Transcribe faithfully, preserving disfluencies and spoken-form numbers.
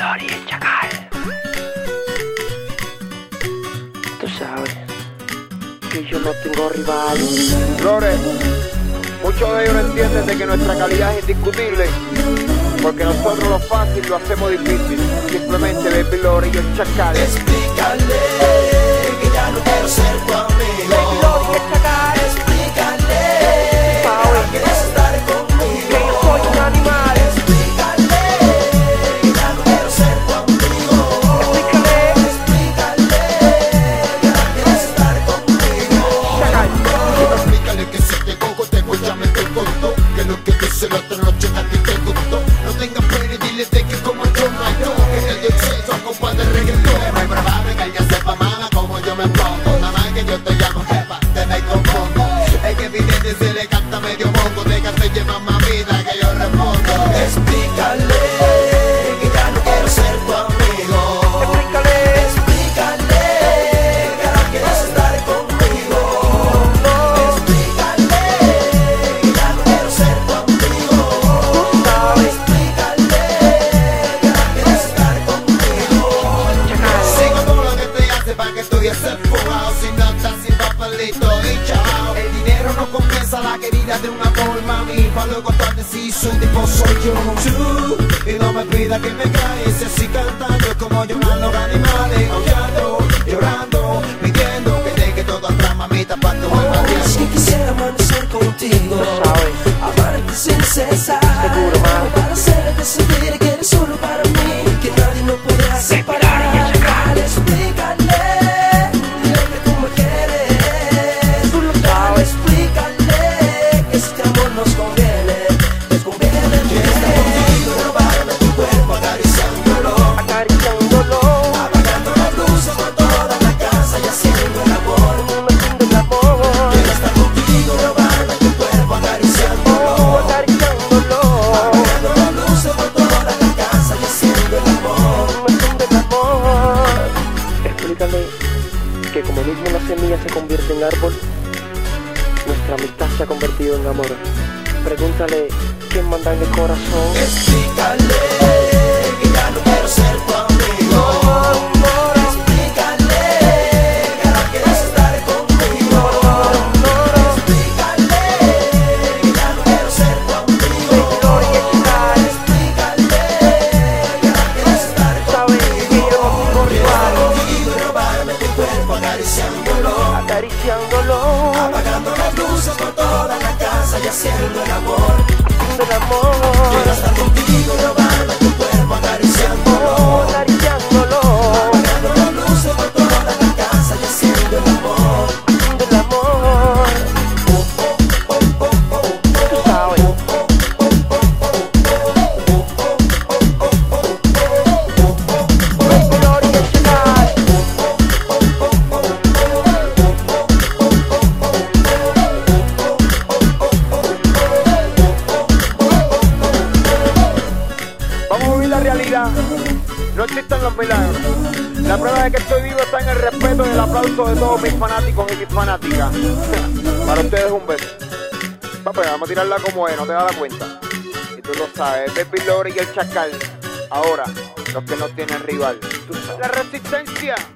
Lori y el Chacal. Tú sabes que yo no tengo rival. Flores, muchos de ellos no entienden de que nuestra calidad es indiscutible, porque nosotros lo fácil lo hacemos difícil. Simplemente Baby Lori y el Chacal. Explícale que ya no quiero ser tu amigo. Baby Lori y el Chacal. Explícale que no quieres estar conmigo. Que yo soy un animal. Explícale que ya no quiero ser tu amigo. Explícale. Explícale que no quieres estar conmigo. Chacal. Explícale que si te cojo te voy a meter corto, que lo que dice la otra noche a ti te gustó. No tengas pena y dile de que como yo no hay yo, que te doy sexo a compa de reggaetón. Es muy probable que ella sepa mala como yo me pongo. Nada más que yo te llamo jefa, te me confundo. Es que evidente se le canta medio mongo. Déjate llevar más vida que yo respondo. Explícale que ya no quiero ser tu amigo. Explícale. Explícale que no quieres estar conmigo. Explícale que ya no quiero ser tu amigo. Explícale que no quieres estar conmigo. Sigo todo lo que te hace para que estudies enfocado. Si no estás sin papelito y chao. El dinero no compensa la querida de un amor, mami. Pa' luego tarde si su tipo soy yo. Tú, y no me pidas que me calles. Así cantando como llorando los animales. Aullando, llorando, pidiendo que deje todo atrás, mamita, pa' que vuelva bien. Si quisiera amanecer contigo, sabes. amarte sin cesar, Seguro, ma. para hacerte sentir que eres solo para mí, que nadie nos podrá separar. Explícale, dile que tú me quieres. Tú lo sabes. Explícale que este amor nos conviene, nos conviene. Quiero estar contigo, robarme tu cuerpo, acariciándolo, Acariciándolo. apagando las luces por toda la casa y haciendo el amor. Haciendo el amor. Quiero estar contigo, robarme tu cuerpo, acariciándolo, Acariciándolo. apagando las luces por toda la casa y haciendo el amor. Haciendo el amor. Explícale que como mismo la semilla se convierte en árbol, nuestra amistad se ha convertido en amor. Pregúntale quién manda en el corazón. Explícale que ya no quiero ser tu amigo. Explícale que no quieres estar conmigo. Explícale que ya no quiero ser tu amigo. Explícale que no quieres estar Sabes que yo no tengo rival. conmigo y robarme tu cuerpo, acariciándolo, Acariciándolo. apagando las luces por toda la casa y haciendo el amor. Haciendo el amor. Quiero estar contigo y robarme tu cuerpo, acariciándolo, Acariciándolo. apagando las luces por toda la casa y haciendo el amor. Haciendo el amor. Tú sabes. Baby Lori y el Chacal. Vamos a vivir la realidad. No existen los milagros. La prueba de que estoy vivo está en el respeto y el aplauso de todos mis fanáticos y mis fanáticas. Para ustedes un beso. Papá, vamos a tirarla como es, no te das cuenta. Y tú lo sabes, Baby Lori y el Chacal. Ahora, los que no tienen rival. Tú sabes. La resistencia.